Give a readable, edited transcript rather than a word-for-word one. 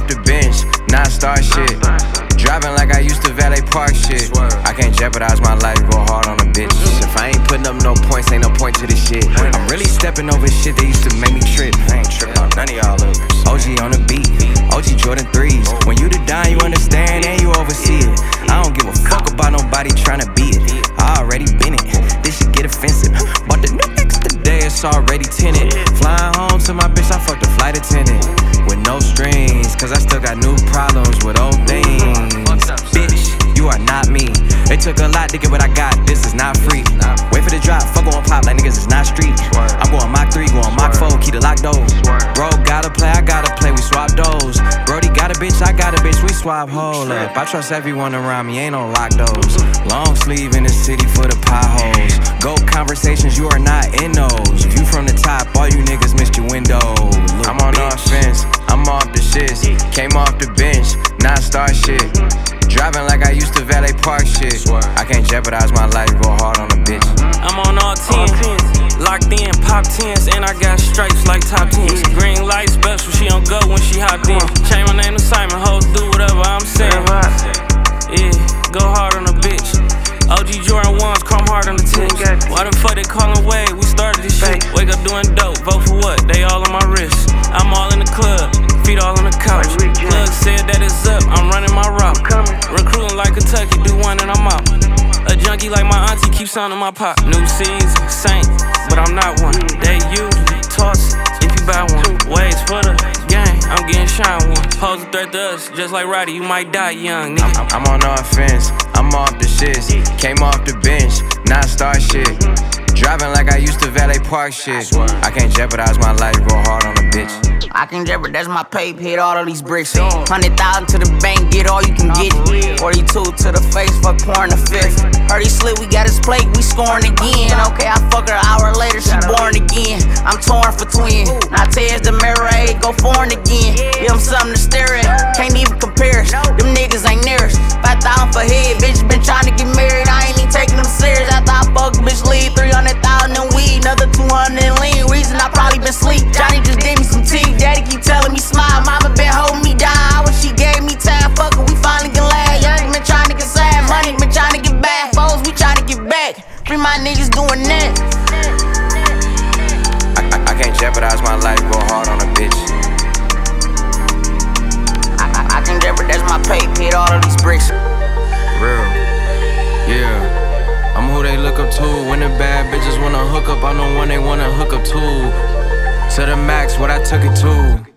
off the bench, non-star shit. Driving like I used to valet park shit. I can't jeopardize my life, go hard on a bitch. If I ain't putting up no points, ain't no point to this shit. I'm really stepping over shit that used to make me trip. I ain't tripping on none of y'all others. OG on the beat, OG Jordan 3s. When you the dime, you understand and you oversee it. I don't give a fuck about nobody tryna be it. I already been it, this shit get offensive. But the new next today, it's already tinted. Flying home to my bitch, I fucked the flight attendant. With no strings, cause I still got new problems with old things. Bitch, you are not me. It took a lot to get what I got, this is not free. Wait for the drop, fuck on pop like niggas is not street. I'm going Mach 3, going Mach 4, keep the lock doors. Bro gotta play, I gotta play, we swap those. Brody got a bitch, I got a bitch, we swap, hold up. I trust everyone around me, ain't no lock doors. Long sleeve in the city for the potholes. Go conversations, you are not in those. If you from the top, all you niggas missed your window. I'm on offense, I'm off the shits. Came off the bench, non-star shit. Driving like I used to valet park shit. I can't jeopardize my life, go hard on a bitch. I'm on all 10s, locked in, pop 10s, and I got stripes like top 10s. Green light special, she don't go when she hopped in. Change my name to Simon, hoes do whatever I'm saying. Yeah, go hard on a bitch. OG Jordan 1s, chrome hard on the tips. Why the fuck they callin' Wade? We started this shit. Wake up doing dope, vote for what? They all on my wrist. I'm all in the club, feet all on the couch. Plug said that it's up, I'm running my route. Recruiting like Kentucky, do one and I'm out. A junkie like my auntie keeps on my pop. New season, saint, but I'm not one. They usually toss if you buy one. Ways for the gang, I'm getting shine one. Pose a threat to us, just like Roddy, you might die young, nigga. I'm on offense, I'm off the shits. Came off the bench, non-star shit. Driving like I used to valet park shit. I can't jeopardize my life, go hard on a bitch. I can jeopardize my paper, hit all of these bricks. 100,000 to the bank, get all you can get. 42 to the face, fuck pouring the fifth. Heard he slid, we got his plate, we scoring again. Okay, I fuck her an hour later, she born again. I'm torn for twin. Now Tez the mirror, hey, go foreign again. Give him something to stare at, can't even compare us. Them niggas ain't near us. 5,000 for head, bitch been trying to get married. I ain't even taking them serious. After I fuck, bitch leave 300,000 in weed, another 200 in lean. Reason I probably been sleep. Johnny just gave me some tea. Daddy keep telling me smile, mama been holding me down. I wish she gave me time, fuck her, we finally can laugh. Young been trying to get sad, money been trying to get back. Foes, we trying to get back. Free my niggas doing that. I can't jeopardize my life, go hard on a bitch. I can jeopardize my pay, hit all of these bricks. Real, yeah. I'm who they look up to. When the bad bitches wanna hook up, I'm the one they wanna hook up to. To the max, what I took it to.